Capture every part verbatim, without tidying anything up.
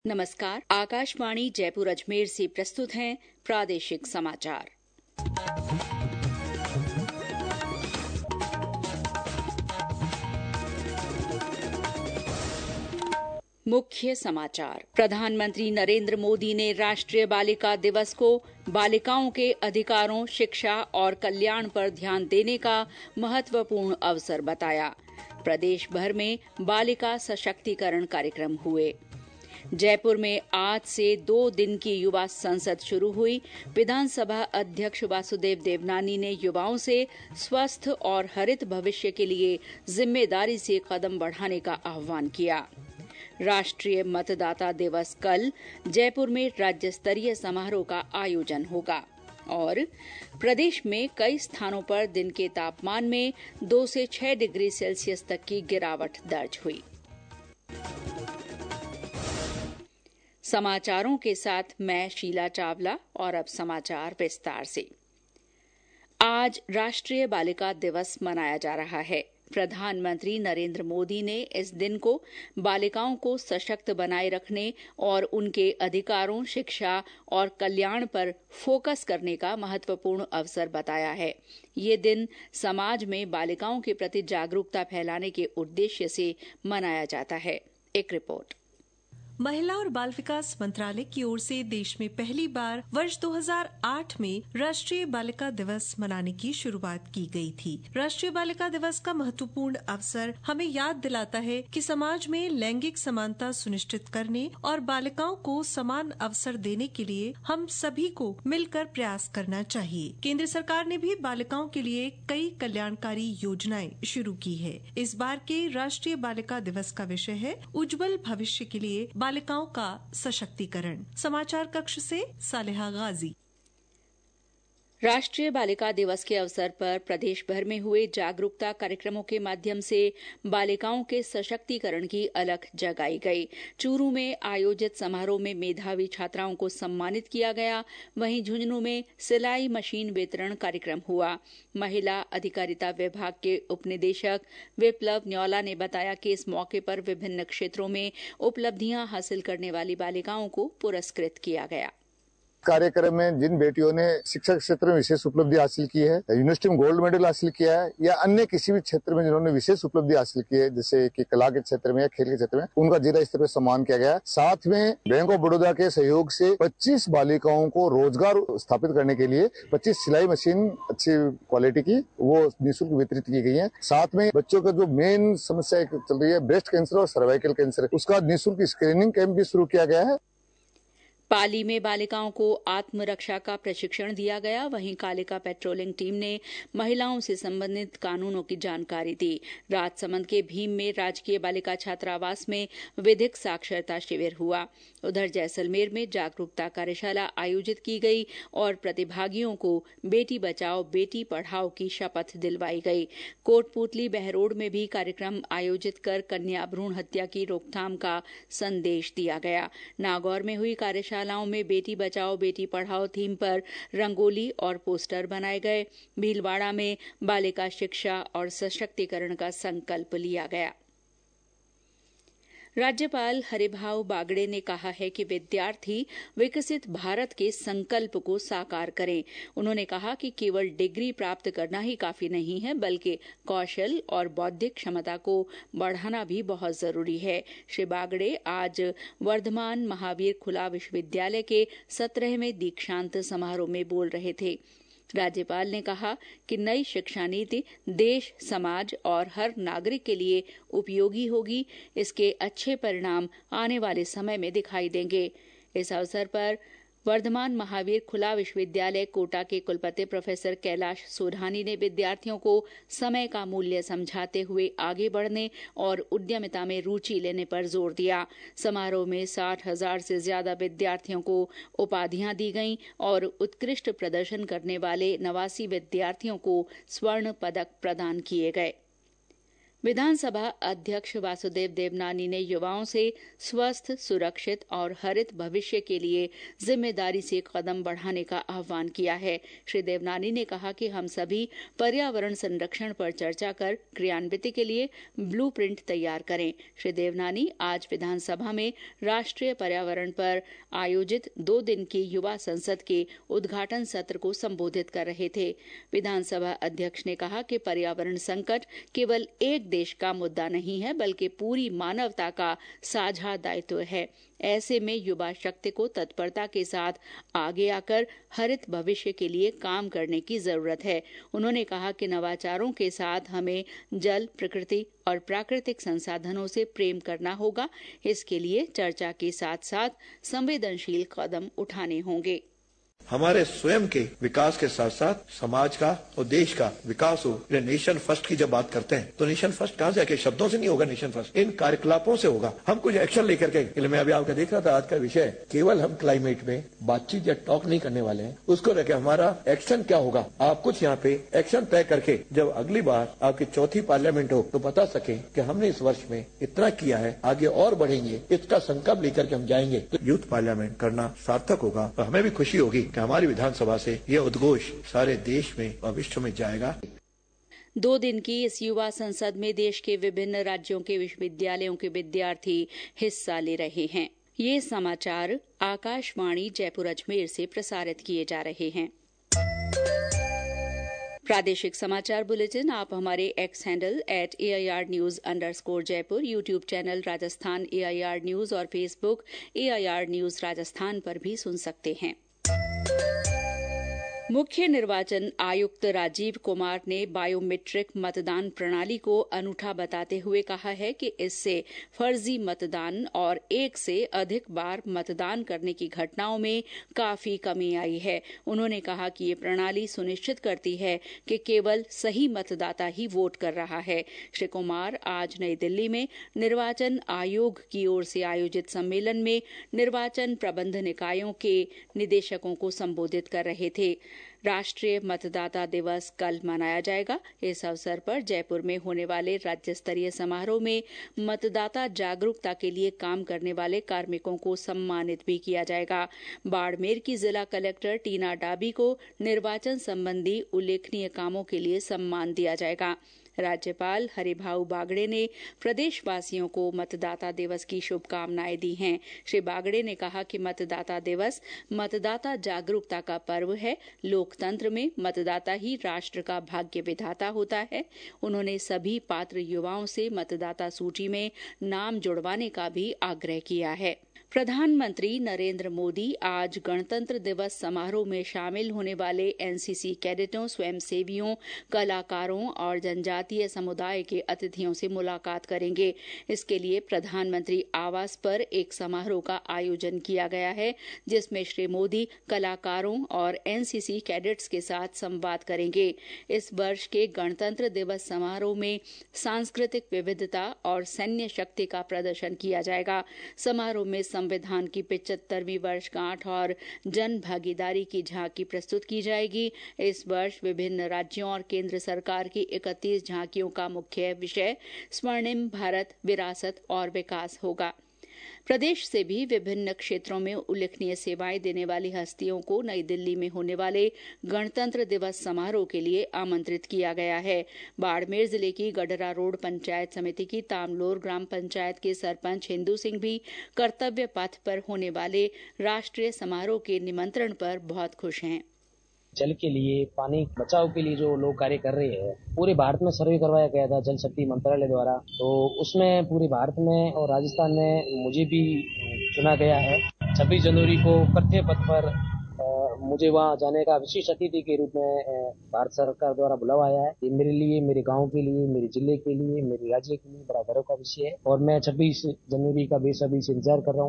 नमस्कार। आकाशवाणी जयपुर अजमेर से प्रस्तुत हैं प्रादेशिक समाचार। मुख्य समाचार। प्रधानमंत्री नरेंद्र मोदी ने राष्ट्रीय बालिका दिवस को बालिकाओं के अधिकारों, शिक्षा और कल्याण पर ध्यान देने का महत्वपूर्ण अवसर बताया। प्रदेश भर में बालिका सशक्तिकरण कार्यक्रम हुए। जयपुर में आज से दो दिन की युवा संसद शुरू हुई। विधानसभा अध्यक्ष वासुदेव देवनानी ने युवाओं से स्वस्थ और हरित भविष्य के लिए जिम्मेदारी से कदम बढ़ाने का आह्वान किया। राष्ट्रीय मतदाता दिवस कल जयपुर में राज्य स्तरीय समारोह का आयोजन होगा। और प्रदेश में कई स्थानों पर दिन के तापमान में दो से छह डिग्री सेल्सियस तक की गिरावट दर्ज हुई। समाचारों के साथ मैं शीला चावला और अब समाचार विस्तार से। आज राष्ट्रीय बालिका दिवस मनाया जा रहा है। प्रधानमंत्री नरेंद्र मोदी ने इस दिन को बालिकाओं को सशक्त बनाए रखने और उनके अधिकारों, शिक्षा और कल्याण पर फोकस करने का महत्वपूर्ण अवसर बताया है। ये दिन समाज में बालिकाओं के प्रति जागरूकता फैलाने के उद्देश्य से मनाया जाता है। एक रिपोर्ट। महिला और बाल विकास मंत्रालय की ओर से देश में पहली बार वर्ष दो हज़ार आठ में राष्ट्रीय बालिका दिवस मनाने की शुरुआत की गई थी। राष्ट्रीय बालिका दिवस का महत्वपूर्ण अवसर हमें याद दिलाता है कि समाज में लैंगिक समानता सुनिश्चित करने और बालिकाओं को समान अवसर देने के लिए हम सभी को मिलकर प्रयास करना चाहिए। केंद्र सरकार ने भी बालिकाओं के लिए कई कल्याणकारी योजनाएं शुरू की है। इस बार के राष्ट्रीय बालिका दिवस का विषय है उज्जवल भविष्य के लिए बालिकाओं का सशक्तिकरण। समाचार कक्ष से सालेहा गाजी। राष्ट्रीय बालिका दिवस के अवसर पर प्रदेश भर में हुए जागरूकता कार्यक्रमों के माध्यम से बालिकाओं के सशक्तिकरण की अलख जगाई गई। चूरू में आयोजित समारोह में मेधावी छात्राओं को सम्मानित किया गया। वहीं झुंझुनू में सिलाई मशीन वितरण कार्यक्रम हुआ। महिला अधिकारिता विभाग के उपनिदेशक विप्लव न्यौला ने बताया कि इस मौके पर विभिन्न क्षेत्रों में उपलब्धियां हासिल करने वाली बालिकाओं को पुरस्कृत किया गया। कार्यक्रम में जिन बेटियों ने शिक्षा क्षेत्र में विशेष उपलब्धि हासिल की है, यूनिवर्सिटी में गोल्ड मेडल हासिल किया है या अन्य किसी भी क्षेत्र में जिन्होंने विशेष उपलब्धि हासिल की है, जैसे कि कला के क्षेत्र में या खेल के क्षेत्र में, उनका जिला स्तर पर सम्मान किया गया। साथ में बैंक ऑफ बड़ौदा के सहयोग से पच्चीस बालिकाओं को रोजगार स्थापित करने के लिए पच्चीस सिलाई मशीन अच्छी क्वालिटी की वो निःशुल्क वितरित की गई है। साथ में बच्चों का जो मेन समस्या चल रही है ब्रेस्ट कैंसर और सर्वाइकल कैंसर, उसका निःशुल्क स्क्रीनिंग कैंप भी शुरू किया गया है। पाली में बालिकाओं को आत्मरक्षा का प्रशिक्षण दिया गया। वहीं कालिका पेट्रोलिंग टीम ने महिलाओं से संबंधित कानूनों की जानकारी दी। राजसमंद के भीम में राजकीय बालिका छात्रावास में विधिक साक्षरता शिविर हुआ। उधर जैसलमेर में जागरूकता कार्यशाला आयोजित की गई और प्रतिभागियों को बेटी बचाओ बेटी पढ़ाओ की शपथ दिलवाई गई। कोटपूतली बहरोड में भी कार्यक्रम आयोजित कर कन्या भ्रूण हत्या की रोकथाम का संदेश दिया गया। नागौर में हुई कार्यशाला में बेटी बचाओ बेटी पढ़ाओ थीम पर रंगोली और पोस्टर बनाए गए। भीलवाड़ा में बालिका शिक्षा और सशक्तिकरण का संकल्प लिया गया। राज्यपाल हरिभाऊ बागड़े ने कहा है कि विद्यार्थी विकसित भारत के संकल्प को साकार करें। उन्होंने कहा कि केवल डिग्री प्राप्त करना ही काफी नहीं है, बल्कि कौशल और बौद्धिक क्षमता को बढ़ाना भी बहुत जरूरी है। श्री बागड़े आज वर्धमान महावीर खुला विश्वविद्यालय के सत्रहवें दीक्षांत समारोह में बोल रहे थे। राज्यपाल ने कहा कि नई शिक्षा नीति देश, समाज और हर नागरिक के लिए उपयोगी होगी। इसके अच्छे परिणाम आने वाले समय में दिखाई देंगे। इस अवसर पर वर्धमान महावीर खुला विश्वविद्यालय कोटा के कुलपति प्रोफेसर कैलाश सोढानी ने विद्यार्थियों को समय का मूल्य समझाते हुए आगे बढ़ने और उद्यमिता में रुचि लेने पर जोर दिया। समारोह में साठ हजार से ज्यादा विद्यार्थियों को उपाधियां दी गईं और उत्कृष्ट प्रदर्शन करने वाले नवासी विद्यार्थियों को स्वर्ण पदक प्रदान किए गए। विधानसभा अध्यक्ष वासुदेव देवनानी ने युवाओं से स्वस्थ, सुरक्षित और हरित भविष्य के लिए जिम्मेदारी से कदम बढ़ाने का आह्वान किया है। श्री देवनानी ने कहा कि हम सभी पर्यावरण संरक्षण पर चर्चा कर क्रियान्विति के लिए ब्लूप्रिंट तैयार करें। श्री देवनानी आज विधानसभा में राष्ट्रीय पर्यावरण पर आयोजित दो दिन की युवा संसद के उद्घाटन सत्र को संबोधित कर रहे थे। विधानसभा अध्यक्ष ने कहा कि पर्यावरण संकट केवल एक देश का मुद्दा नहीं है, बल्कि पूरी मानवता का साझा दायित्व है। ऐसे में युवा शक्ति को तत्परता के साथ आगे आकर हरित भविष्य के लिए काम करने की जरूरत है। उन्होंने कहा कि नवाचारों के साथ हमें जल, प्रकृति और प्राकृतिक संसाधनों से प्रेम करना होगा। इसके लिए चर्चा के साथ साथ संवेदनशील कदम उठाने होंगे। हमारे स्वयं के विकास के साथ साथ समाज का और देश का विकास हो। नेशन फर्स्ट की जब बात करते हैं तो नेशन फर्स्ट कहाँ से आके शब्दों से नहीं होगा। नेशन फर्स्ट इन कार्यकलापों से होगा। हम कुछ एक्शन लेकर के, मैं अभी आपका देख रहा था आज का विषय केवल हम क्लाइमेट में बातचीत या टॉक नहीं करने वाले हैं, उसको लेकर हमारा एक्शन क्या होगा। आप कुछ यहाँ पे एक्शन तय करके जब अगली बार आपकी चौथी पार्लियामेंट हो तो बता सके कि हमने इस वर्ष में इतना किया है, आगे और बढ़ेंगे, इसका संकल्प लेकर के हम जाएंगे तो यूथ पार्लियामेंट करना सार्थक होगा। और हमें भी खुशी होगी कि हमारी विधानसभा से ये उद्घोष सारे देश में और विश्व में जाएगा। दो दिन की इस युवा संसद में देश के विभिन्न राज्यों के विश्वविद्यालयों के विद्यार्थी हिस्सा ले रहे हैं। ये समाचार आकाशवाणी जयपुर अजमेर से प्रसारित किए जा रहे हैं। प्रादेशिक समाचार बुलेटिन आप हमारे X handle at A I R news underscore Jaipur, YouTube channel Rajasthan A I R news और Facebook A I R news Rajasthan पर भी सुन सकते हैं। मुख्य निर्वाचन आयुक्त राजीव कुमार ने बायोमेट्रिक मतदान प्रणाली को अनूठा बताते हुए कहा है कि इससे फर्जी मतदान और एक से अधिक बार मतदान करने की घटनाओं में काफी कमी आई है। उन्होंने कहा कि ये प्रणाली सुनिश्चित करती है कि केवल सही मतदाता ही वोट कर रहा है। श्री कुमार आज नई दिल्ली में निर्वाचन आयोग की ओर से आयोजित सम्मेलन में निर्वाचन प्रबंध निकायों के निदेशकों को संबोधित कर रहे थे। राष्ट्रीय मतदाता दिवस कल मनाया जाएगा। इस अवसर पर जयपुर में होने वाले राज्य स्तरीय समारोह में मतदाता जागरूकता के लिए काम करने वाले कार्मिकों को सम्मानित भी किया जाएगा। बाड़मेर की जिला कलेक्टर टीना डाबी को निर्वाचन संबंधी उल्लेखनीय कामों के लिए सम्मान दिया जाएगा। राज्यपाल हरिभाऊ बागड़े ने प्रदेशवासियों को मतदाता दिवस की शुभकामनाएं दी हैं। श्री बागड़े ने कहा कि मतदाता दिवस मतदाता जागरूकता का पर्व है। लोकतंत्र में मतदाता ही राष्ट्र का भाग्य विधाता होता है। उन्होंने सभी पात्र युवाओं से मतदाता सूची में नाम जुड़वाने का भी आग्रह किया है। प्रधानमंत्री नरेंद्र मोदी आज गणतंत्र दिवस समारोह में शामिल होने वाले एन सी सी कैडेटों, स्वयंसेवियों, कलाकारों और जनजातीय समुदाय के अतिथियों से मुलाकात करेंगे। इसके लिए प्रधानमंत्री आवास पर एक समारोह का आयोजन किया गया है, जिसमें श्री मोदी कलाकारों और एन सी सी कैडेट्स के साथ संवाद करेंगे। इस वर्ष के गणतंत्र दिवस समारोह में सांस्कृतिक विविधता और सैन्य शक्ति का प्रदर्शन किया जाएगा। समारोह में संविधान की पिचहत्तरवीं वर्षगांठ और जन भागीदारी की झांकी प्रस्तुत की जाएगी। इस वर्ष विभिन्न राज्यों और केंद्र सरकार की इकतीस झांकियों का मुख्य विषय स्वर्णिम भारत, विरासत और विकास होगा। प्रदेश से भी विभिन्न क्षेत्रों में उल्लेखनीय सेवाएं देने वाली हस्तियों को नई दिल्ली में होने वाले गणतंत्र दिवस समारोह के लिए आमंत्रित किया गया है। बाड़मेर जिले की गडरा रोड पंचायत समिति की तामलोर ग्राम पंचायत के सरपंच हिंदू सिंह भी कर्तव्य पथ पर होने वाले राष्ट्रीय समारोह के निमंत्रण पर बहुत खुश हैं। जल के लिए, पानी बचाव के लिए जो लोग कार्य कर रहे हैं, पूरे भारत में सर्वे करवाया गया था जल शक्ति मंत्रालय द्वारा, तो उसमें पूरे भारत में और राजस्थान में मुझे भी चुना गया है। छब्बीस जनवरी को कर्तव्य पथ पर आ, मुझे वहां जाने का विशेष अतिथि के रूप में भारत सरकार द्वारा बुलावा आया है। ये मेरे लिए, मेरे गाँव के लिए, मेरे जिले के लिए, मेरे राज्य के लिए बड़ा गर्व का विषय है और मैं छब्बीस जनवरी का बेसब्री से इंतजार कर रहा हूँ।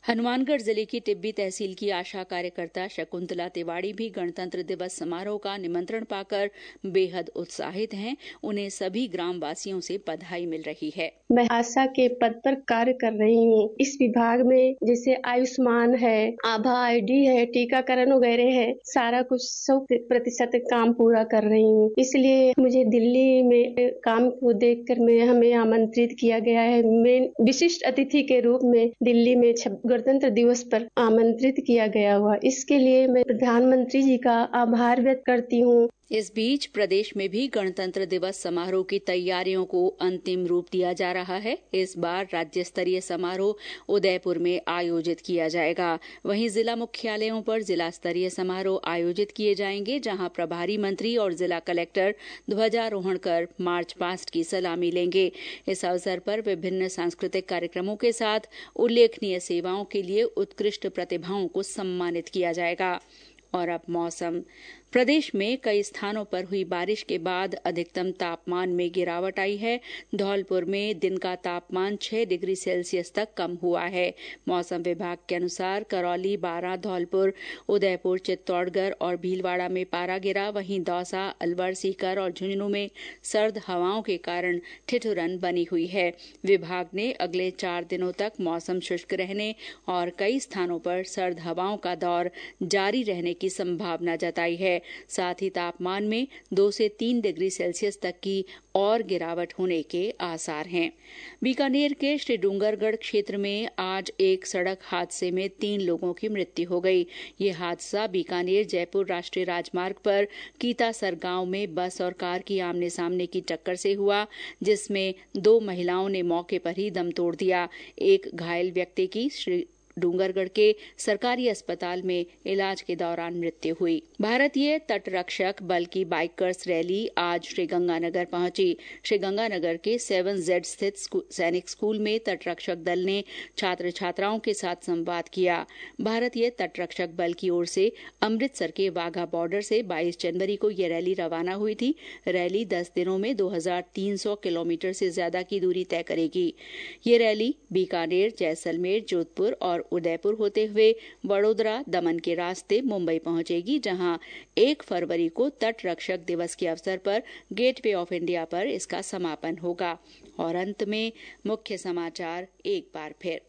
हनुमानगढ़ जिले की टिब्बी तहसील की आशा कार्यकर्ता शकुंतला तिवाड़ी भी गणतंत्र दिवस समारोह का निमंत्रण पाकर बेहद उत्साहित हैं। उन्हें सभी ग्राम वासियों से बधाई मिल रही है। मैं आशा के पद पर कार्य कर रही हूँ। इस विभाग में जैसे आयुष्मान है, आभा आईडी है, टीकाकरण वगैरह है, सारा कुछ सौ प्रतिशत काम पूरा कर रही हूँ। इसलिए मुझे दिल्ली में काम को देखकर मैं हमें आमंत्रित किया गया है। मैं विशिष्ट अतिथि के रूप में दिल्ली में गणतंत्र दिवस पर आमंत्रित किया गया हुआ। इसके लिए मैं प्रधानमंत्री जी का आभार व्यक्त करती हूँ। इस बीच प्रदेश में भी गणतंत्र दिवस समारोह की तैयारियों को अंतिम रूप दिया जा रहा है। इस बार राज्य स्तरीय समारोह उदयपुर में आयोजित किया जाएगा। वहीं जिला मुख्यालयों पर जिला स्तरीय समारोह आयोजित किए जाएंगे, जहां प्रभारी मंत्री और जिला कलेक्टर ध्वजारोहण कर मार्च पास्ट की सलामी लेंगे। इस अवसर पर विभिन्न सांस्कृतिक कार्यक्रमों के साथ उल्लेखनीय सेवाओं के लिए उत्कृष्ट प्रतिभाओं को सम्मानित किया जाएगा। और अब मौसम। प्रदेश में कई स्थानों पर हुई बारिश के बाद अधिकतम तापमान में गिरावट आई है। धौलपुर में दिन का तापमान छह डिग्री सेल्सियस तक कम हुआ है। मौसम विभाग के अनुसार करौली, बारां, धौलपुर, उदयपुर, चित्तौड़गढ़ और भीलवाड़ा में पारा गिरा। वहीं दौसा, अलवर, सीकर और झुंझुनू में सर्द हवाओं के कारण ठिठुरन बनी हुई है। विभाग ने अगले चार दिनों तक मौसम शुष्क रहने और कई स्थानों पर सर्द हवाओं का दौर जारी रहने की संभावना जताई है। साथ ही तापमान में दो से तीन डिग्री सेल्सियस तक की और गिरावट होने के आसार हैं। बीकानेर के श्री डूंगरगढ़ क्षेत्र में आज एक सड़क हादसे में तीन लोगों की मृत्यु हो गई। ये हादसा बीकानेर जयपुर राष्ट्रीय राजमार्ग पर कीतासर गांव में बस और कार की आमने सामने की टक्कर से हुआ, जिसमें दो महिलाओं ने मौके पर ही दम तोड़ दिया। एक घायल व्यक्ति की श्री डूंगरगढ़ के सरकारी अस्पताल में इलाज के दौरान मृत्यु हुई। भारतीय तटरक्षक बल की बाइकर्स रैली आज श्रीगंगानगर पहुंची। श्रीगंगानगर के सेवन जेड स्थित सैनिक स्कूल में तटरक्षक दल ने छात्र छात्राओं के साथ संवाद किया। भारतीय तटरक्षक बल की ओर से अमृतसर के वाघा बॉर्डर से बाईस जनवरी को ये रैली रवाना हुई थी। रैली दस दिनों में दो हजार तीन सौ किलोमीटर से ज्यादा की दूरी तय करेगी। ये रैली बीकानेर, जैसलमेर, जोधपुर और उदयपुर होते हुए वडोदरा, दमन के रास्ते मुंबई पहुंचेगी, जहां एक फरवरी को तटरक्षक दिवस के अवसर पर गेटवे ऑफ इंडिया पर इसका समापन होगा। और अंत में मुख्य समाचार एक बार फिर।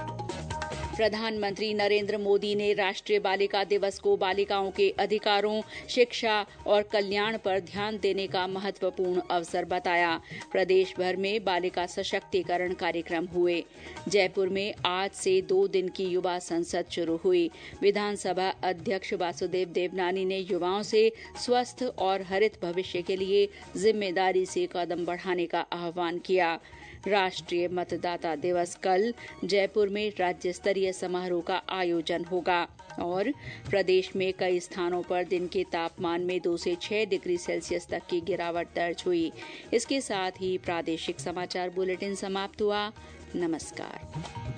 प्रधानमंत्री नरेंद्र मोदी ने राष्ट्रीय बालिका दिवस को बालिकाओं के अधिकारों, शिक्षा और कल्याण पर ध्यान देने का महत्वपूर्ण अवसर बताया। प्रदेश भर में बालिका सशक्तिकरण कार्यक्रम हुए। जयपुर में आज से दो दिन की युवा संसद शुरू हुई। विधानसभा अध्यक्ष वासुदेव देवनानी ने युवाओं से स्वस्थ और हरित भविष्य के लिए जिम्मेदारी से कदम बढ़ाने का आह्वान किया। राष्ट्रीय मतदाता दिवस कल जयपुर में राज्य स्तरीय समारोह का आयोजन होगा। और प्रदेश में कई स्थानों पर दिन के तापमान में दो से छह डिग्री सेल्सियस तक की गिरावट दर्ज हुई। इसके साथ ही प्रादेशिक समाचार बुलेटिन समाप्त हुआ। नमस्कार।